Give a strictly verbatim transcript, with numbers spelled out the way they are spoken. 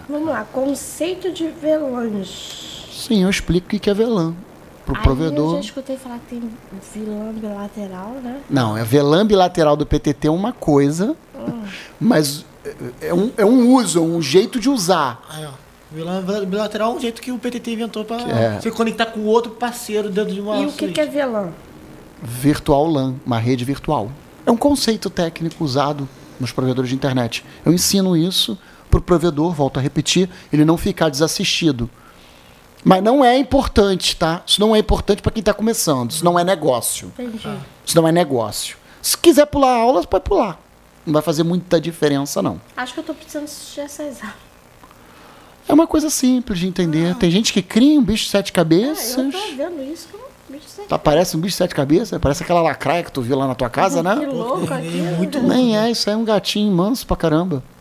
Vamos lá, conceito de V LANs. Sim, eu explico o que é V LAN pro Aí provedor. eu já escutei falar que tem V LAN bilateral, né? Não, é V LAN bilateral do P T T é uma coisa, Hum. mas é um, é um uso, é um jeito de usar. Aí, ó. V LAN bilateral é um jeito que o P T T inventou para É. você conectar com outro parceiro dentro de uma E o que, que é V LAN? Virtual LAN, uma rede virtual. É um conceito técnico usado nos provedores de internet. Eu ensino isso para o provedor, volto a repetir, ele não ficar desassistido. Mas não é importante, tá? Isso não é importante para quem está começando. Isso não é negócio. Entendi. Isso não é negócio. Se quiser pular a aula, pode pular. Não vai fazer muita diferença, não. Acho que eu tô precisando assistir essas aulas. É uma coisa simples de entender. Tem gente que cria um bicho de sete É, cabeças. eu tô vendo isso como bicho de sete Tá, parece um bicho de sete cabeças. Parece aquela lacraia que tu viu lá na tua casa, Que né? louco aqui. muito Nem é, isso aí é um gatinho manso pra caramba.